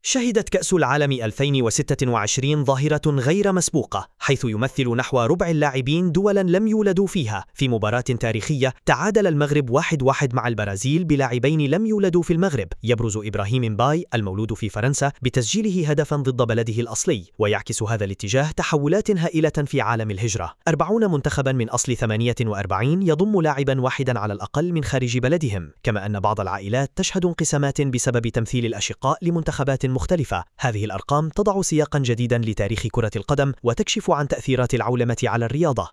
شهدت كأس العالم 2026 ظاهرة غير مسبوقة، حيث يمثل نحو ربع اللاعبين دولا لم يولدوا فيها. في مباراة تاريخية تعادل المغرب 1-1 مع البرازيل بلاعبين لم يولدوا في المغرب، يبرز إبراهيم مباي المولود في فرنسا بتسجيله هدفا ضد بلده الأصلي، ويعكس هذا الاتجاه تحولات هائلة في عالم الهجرة. 40 منتخبا من أصل 48 يضم لاعبا واحدا على الأقل من خارج بلدهم، كما أن بعض العائلات تشهد انقسامات بسبب تمثيل الأشقاء لمنتخبات مختلفة. هذه الأرقام تضع سياقا جديدا لتاريخ كرة القدم وتكشف عن تأثيرات العولمة على الرياضة.